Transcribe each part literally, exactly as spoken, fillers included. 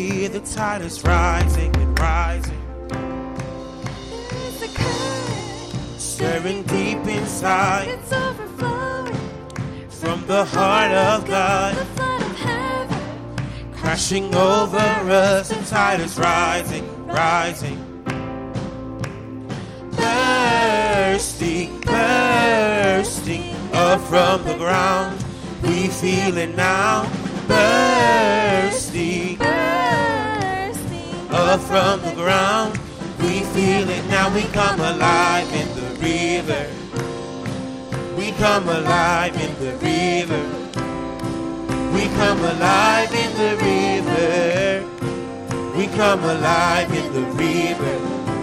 hear the tide is rising and rising. There's a current Stirring deep inside It's overflowing from the heart of God. The flood of heaven Crashing over us, the tide is rising, rising. Bursting, bursting up from the ground. We feel it now. Bursting bursting up from the ground. We feel it now. We come alive in the river. We come alive in the river. We come alive in the river. We come alive in the river.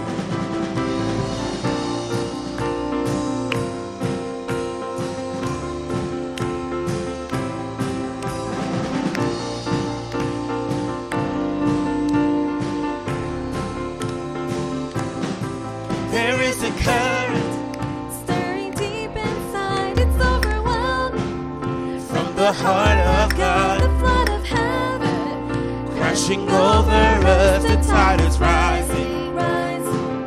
There is a current stirring deep inside. It's overwhelming from the heart of God. The flood of heaven Crashing over us, the tide is rising, rising,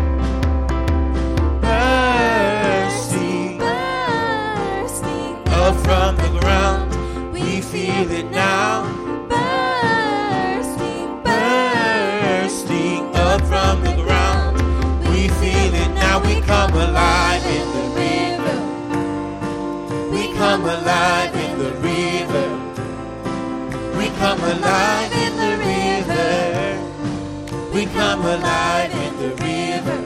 bursting bursting up from the ground. We feel it now, bursting bursting up from the ground. We feel it now. We come alive in the river. We come alive in the river. We come alive in the river. We come alive in the river.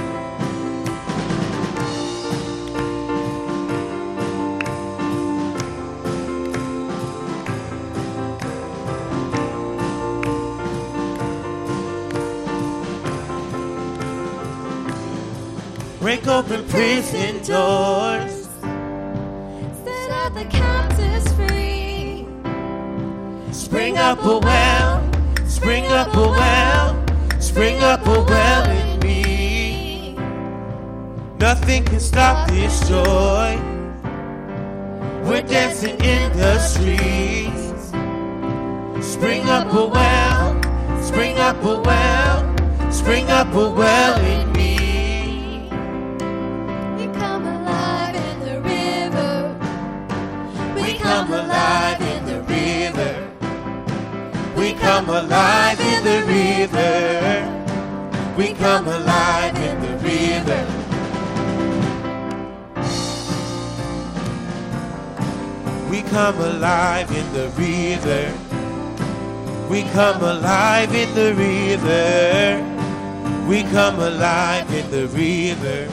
Break open prison doors. set out the captives free. Spring up a well, spring up a well, spring up a well in me. Nothing can stop this joy. We're dancing in the streets. Spring up a well, spring up a well, spring up a well in me. We come alive in the river. We come alive in the river. We come alive in the river. We come alive in the river. We come alive in the river. We come alive in the river. We come alive in the river.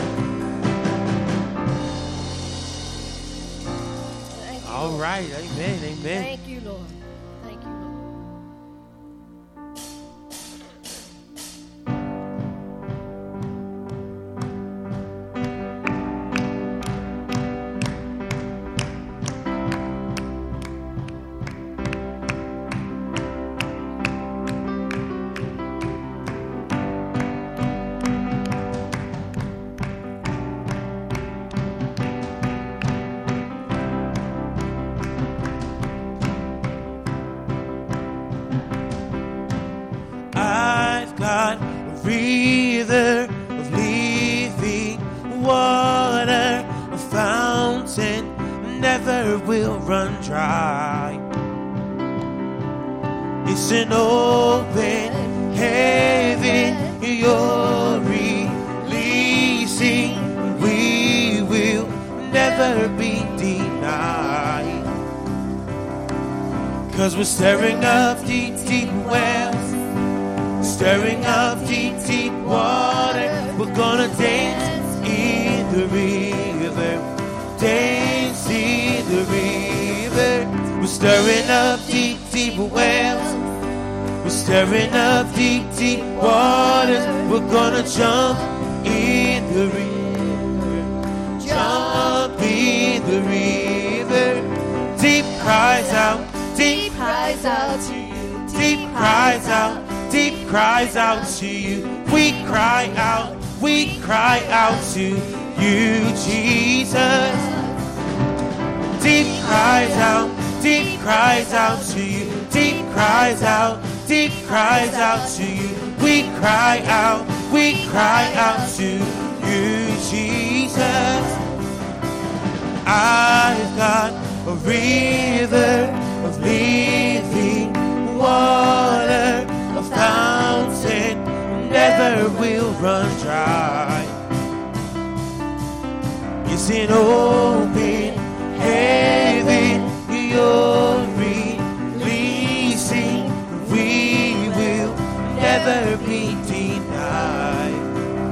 All right, amen, amen. Thank you, Lord. Thank you, Lord. I've got a river of living water, a fountain never will run dry. It's an open heaven you're releasing. We will never be denied. 'Cause we're stirring up deep, deep wells. Stirring up deep, deep water. We're gonna dance in the river. Dance in the river. We're stirring up deep, deep wells. We're stirring up deep, deep waters. We're gonna jump in the river. Jump in the river. Deep cries out. Deep Cries out to you. Deep cries out. Deep cries out to you. We cry out. We cry out to you, Jesus. Deep cries out. Deep cries out to you. Deep cries out. deep cries out to you. We cry out, we cry out to you, Jesus. I've got a river of living water, a fountain never will run dry. It's an open heaven you're releasing. We will never be denied.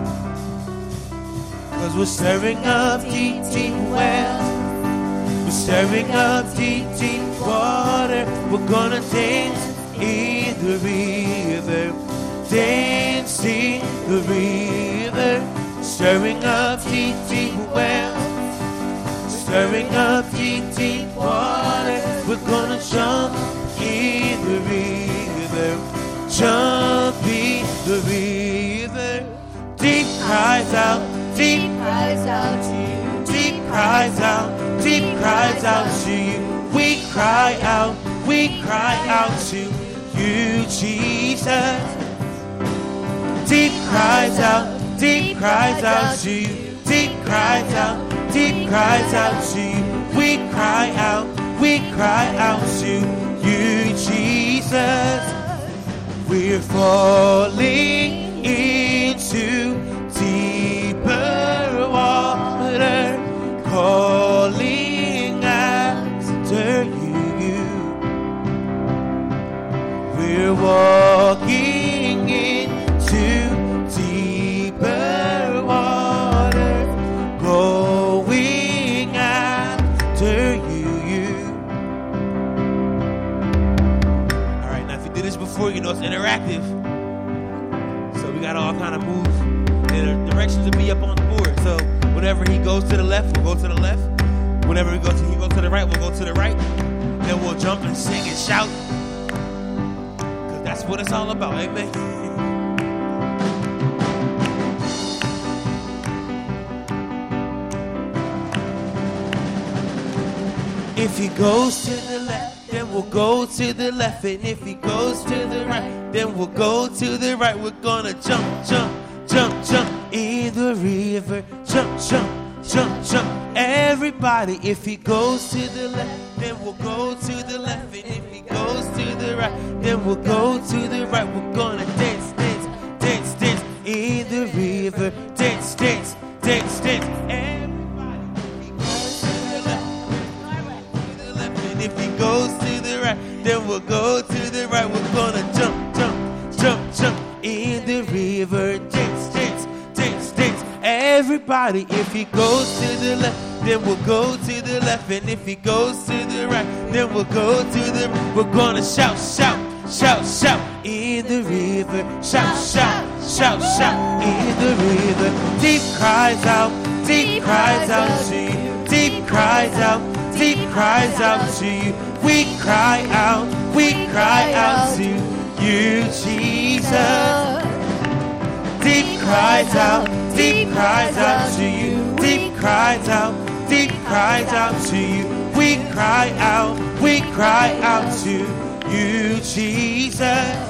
'Cause we're stirring up deep, deep wells. We're stirring up deep, deep water. We're gonna dance in the river. Dance in the river. Stirring up deep, deep wells. Stirring up deep, deep water. We're gonna jump in the river. Jump in the river. Deep cries out, deep cries out to you. Deep cries out, deep cries out to you. We cry out, we cry out to you, Jesus. Deep cries out, deep cries out to you. Deep cries out, deep cries out to you. We cry out, we cry out to you, Jesus. We're falling into deeper water, calling after you. We're walking into deeper water, going after you. All right, now if you did this before, you know it's interactive. So we got all kind of moves. And the directions will be up on the board. So whenever he goes to the left, we'll go to the left. Whenever he goes to, he goes to the right, we'll go to the right. Then we'll jump and sing and shout. Because that's what it's all about, amen? If he goes to the left, then we'll go to the left. And if he goes to the right, then we'll go to the right. We're gonna jump, jump, jump, jump in the river. Jump, jump, jump, jump. Everybody, if he goes to the left, then we'll go to the left. And if he goes to the right, then we'll go to the right. We're gonna dance, dance, dance, dance in the river. Dance, dance, dance, dance. Everybody, if he goes to the right, then we'll go to the right. We're gonna jump, jump, jump, jump in the river. Dance, dance, dance, dance. Everybody, if he goes to the left, then we'll go to the left. And if he goes to the right, then we'll go to the right. We're gonna shout, shout, shout, shout in the river. Shout, shout, shout, shout in the river. Deep cries out, deep cries out to you. Deep cries out, deep cries out to you. We cry out, we cry out to you, Jesus. Deep cries out, deep cries out to you. Deep cries out, deep cries out to you. We cry out, we cry out to you, Jesus.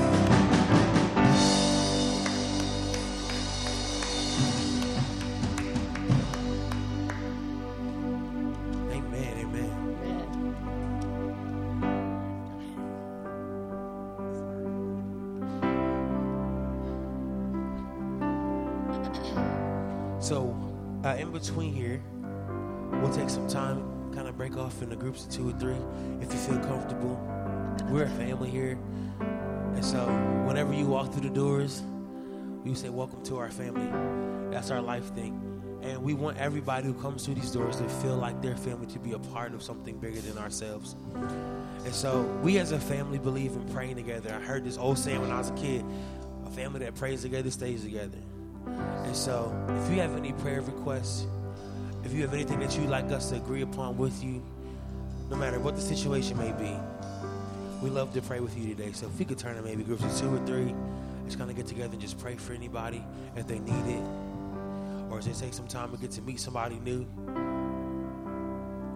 So, uh, in between here, we'll take some time, kind of break off into groups of two or three, if you feel comfortable. We're a family here, and so whenever you walk through the doors, we say, welcome to our family. That's our life thing. And we want everybody who comes through these doors to feel like their family, to be a part of something bigger than ourselves. And so we as a family believe in praying together. I heard this old saying when I was a kid, a family that prays together stays together. And so if you have any prayer requests, if you have anything that you'd like us to agree upon with you, no matter what the situation may be, we love to pray with you today. So if we could turn to maybe groups of two or three, just kind of get together and just pray for anybody if they need it, or just take some time to get to meet somebody new.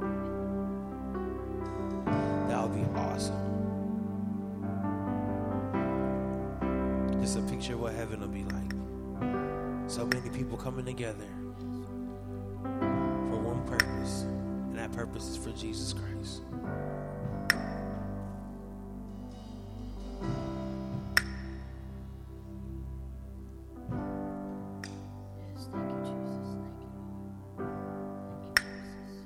That would be awesome. Just a picture of what heaven will be like. So many people coming together for one purpose, and that purpose is for Jesus Christ. Yes, thank you, Jesus. Thank you. Thank you, Jesus.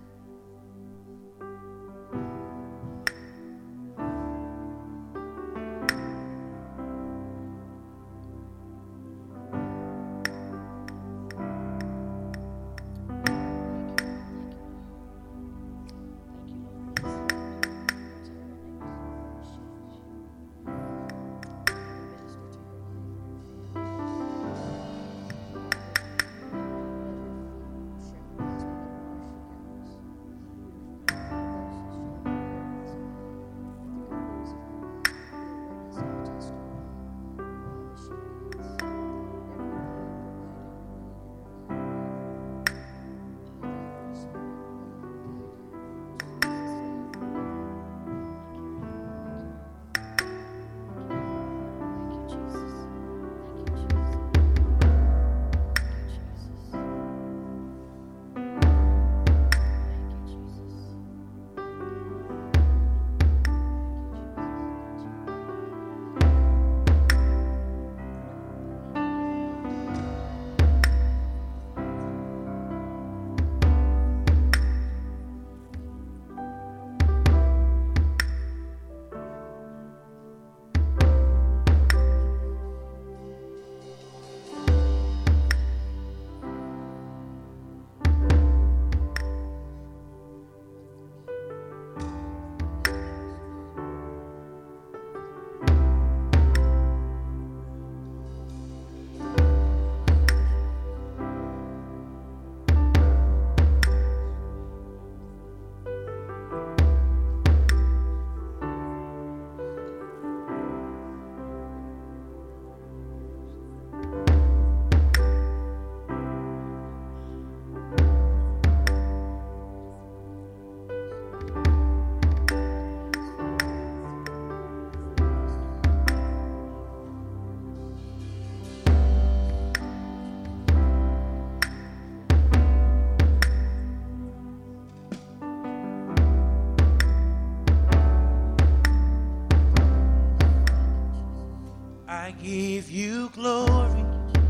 I give you glory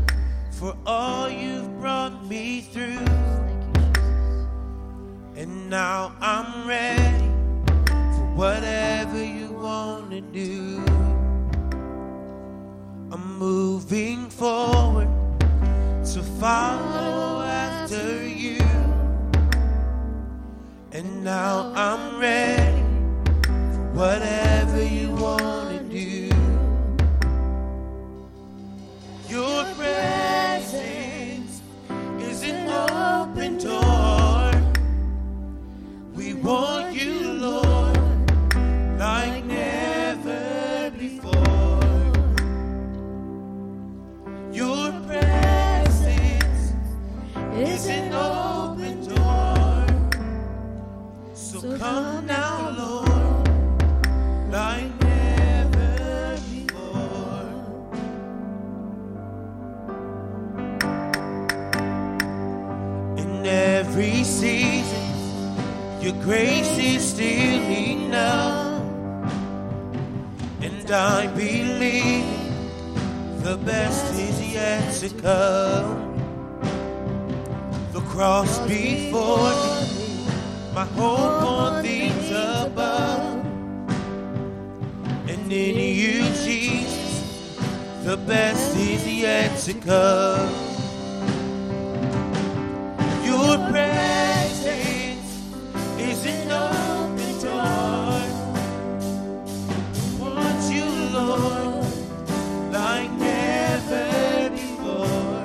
for all you've brought me through. And now I'm ready for whatever you want to do. I'm moving forward to follow after you. And now I'm ready for whatever you want to do. Your presence is an open door. We want you, Lord, like never before. Your presence is an open door. So come now, Lord, like never before. In every season, your grace is still enough. And I believe the best is yet to come. The cross before me, my hope on things above. And in you, Jesus, the best is yet to come. Your presence is an open door. We want you, Lord, like never before.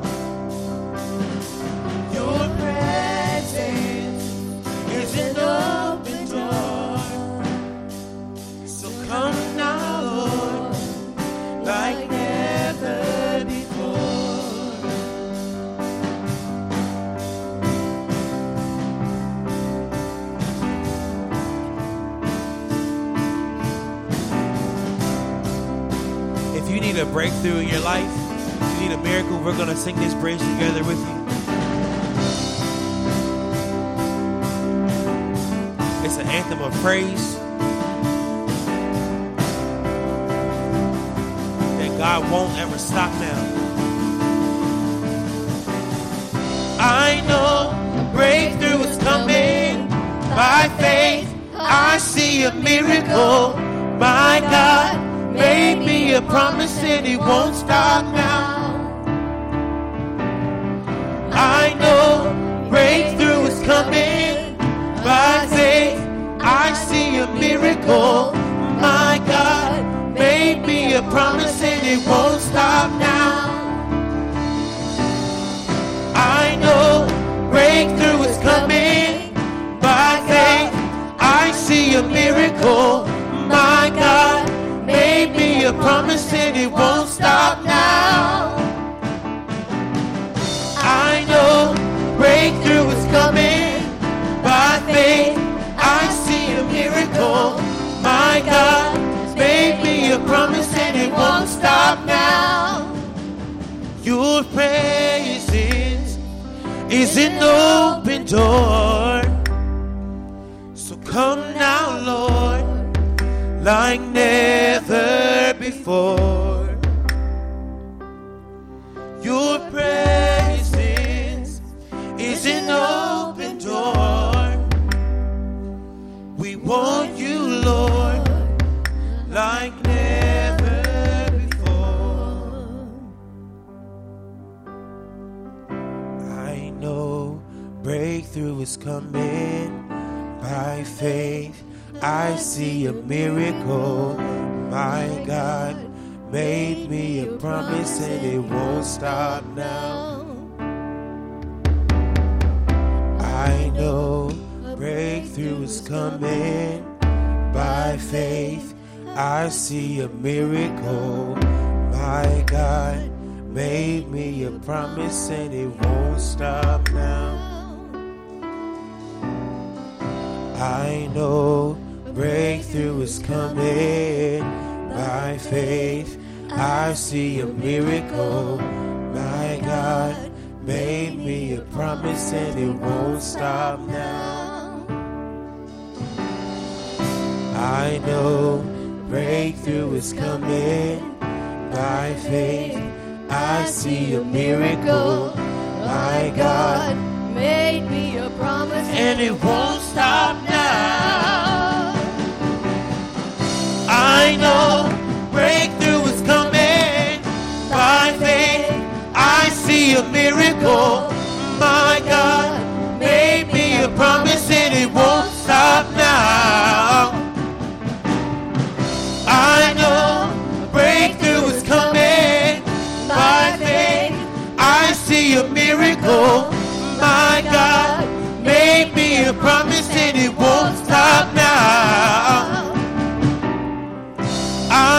Your presence is an open door. So come now, Lord, like never before. If you need a breakthrough in your life, if you need a miracle, we're going to sing this bridge together with you. It's an anthem of praise that God won't ever stop now. I know breakthrough is coming. By faith, I see a miracle. My God made me a promise and He won't stop now. I know breakthrough is coming. By faith, I see a miracle. My God made me a promise and It won't stop now. I know breakthrough is coming. By faith, I see a miracle. My God made me a promise and It won't stop now. I know breakthrough is coming. By faith, I see a miracle. My God made me a promise and It won't stop now. Your praises is an open door. So come now, Lord, like never before. Your presence is an open door. We want you, Lord, like never before. I know breakthrough is coming. By faith, I see a miracle. My God made me a promise and It won't stop now. I know breakthrough is coming. By faith, I see a miracle. My God made me a promise and It won't stop now. I know breakthrough is coming. By faith, I see a miracle. My God made me a promise and It won't stop now. I know breakthrough is coming. By faith, I see a miracle. My God made me a promise and It won't stop now. I know breakthrough is coming. By faith, I see a miracle. My God made me a promise and It won't stop now. I know breakthrough is coming. By faith, I see a miracle. My God made me a promise and It won't stop now. I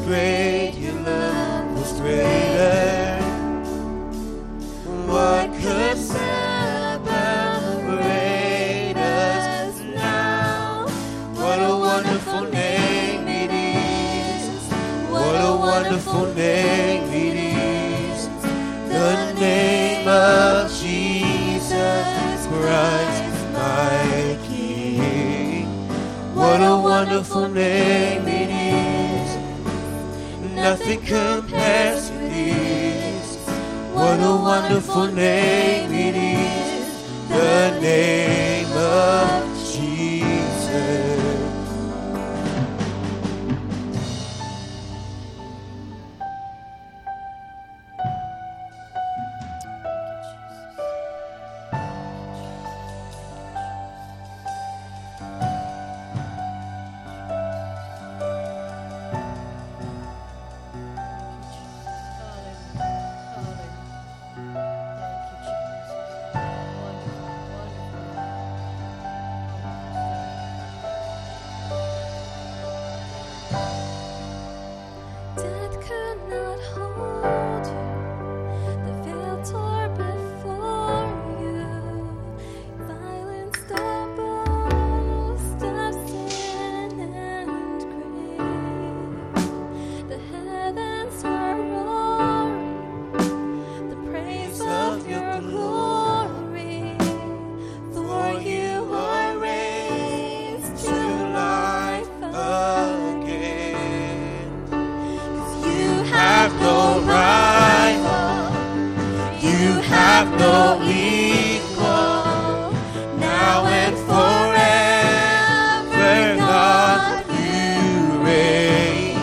great, your love was greater. What could separate us now? What a wonderful name it is. What a wonderful name it is. The name of Jesus Christ, my King. What a wonderful name it is. Nothing compares to this. What a wonderful name it is. The name of Jesus. Death could not hold you. The veil tore before you. Violence the boast of sin and grave. The heavens were roaring the praise of your glory. For you are raised to life again. You have no rival, you have no equal. Now and forever, God, you reign.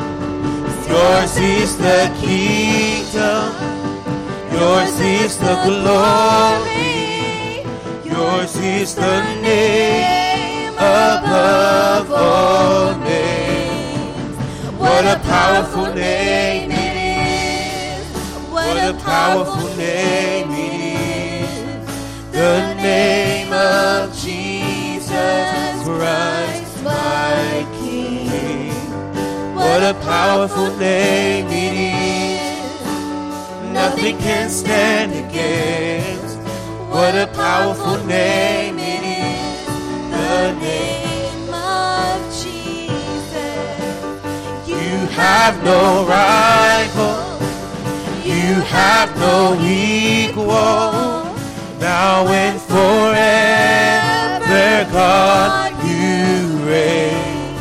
Yours is the kingdom, yours is the glory, yours is the name above all names. What a powerful name it is. What a powerful name it is. The name of Jesus Christ, my King. What a powerful name it is. Nothing can stand against. What a powerful name it is. The name of Jesus. You have no rival, you have no equal. Now and forever, God, you reign.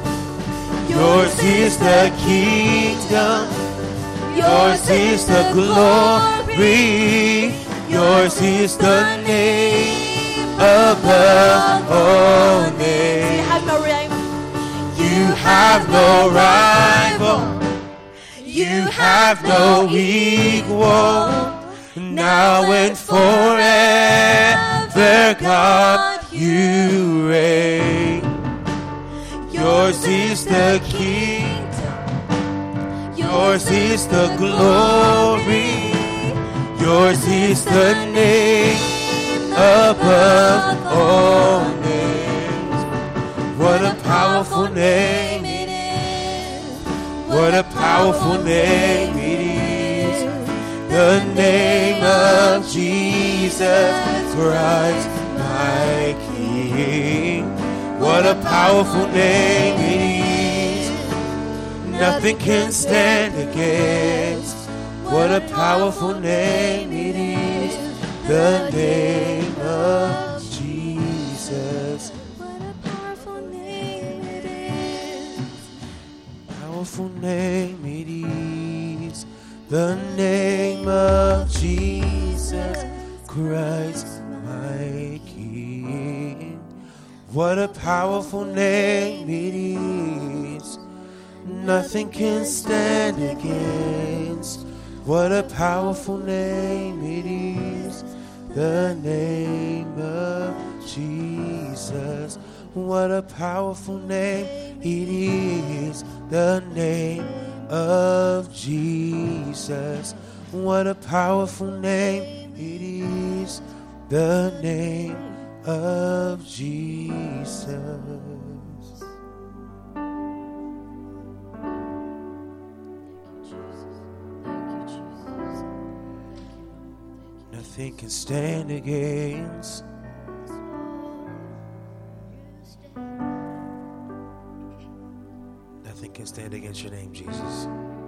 Yours is the kingdom, yours is the glory, yours is the name above all names. You have no rival, you have no equal. Now and forever, God, you reign. Yours is the kingdom, yours is the glory, yours is the name above all names. What a powerful name it is. What a powerful name it is. The name of Jesus Christ, my King. What a powerful name it is. Nothing can stand against. What a powerful name it is. The name of Jesus. What a powerful name it is. Powerful name it is. The name of Jesus Christ, my King. What a powerful name it is. Nothing can stand against. What a powerful name it is. The name of Jesus. What a powerful name it is. The name of Jesus. What a powerful name it is. The name of Jesus. Nothing can stand against. Nothing can stand against your name, Jesus.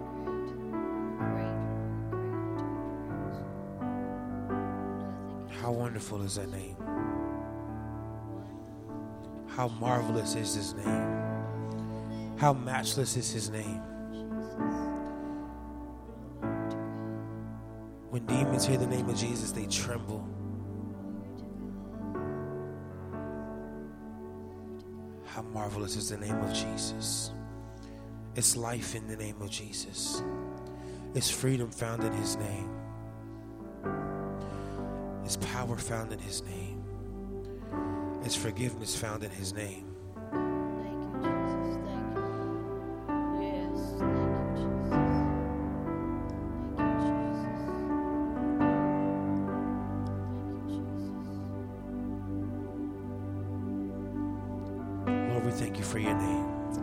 How wonderful is that name? How marvelous is his name? How matchless is his name? When demons hear the name of Jesus, they tremble. How marvelous is the name of Jesus? It's life in the name of Jesus. It's freedom found in his name. It's power found in his name. It's forgiveness found in his name. We thank you for your name.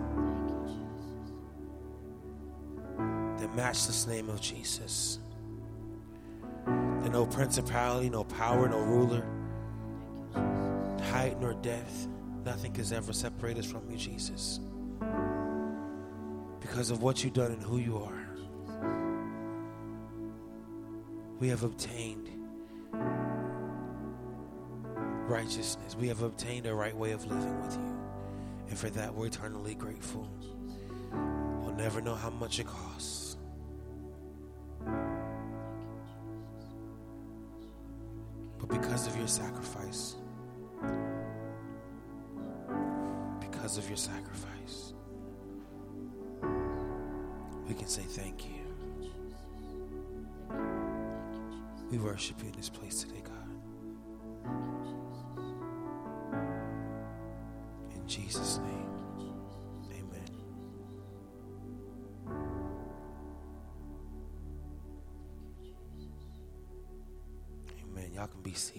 The matchless name of Jesus. That no principality, no power, no ruler, height nor depth, nothing can ever separate us from you, Jesus. Because of what you've done and who you are, we have obtained righteousness. We have obtained a right way of living with you. And for that, we're eternally grateful. We'll never know how much it costs. But because of your sacrifice, because of your sacrifice, we can say thank you. We worship you in this place today, God. In Jesus' name, amen. Amen. Y'all can be seated.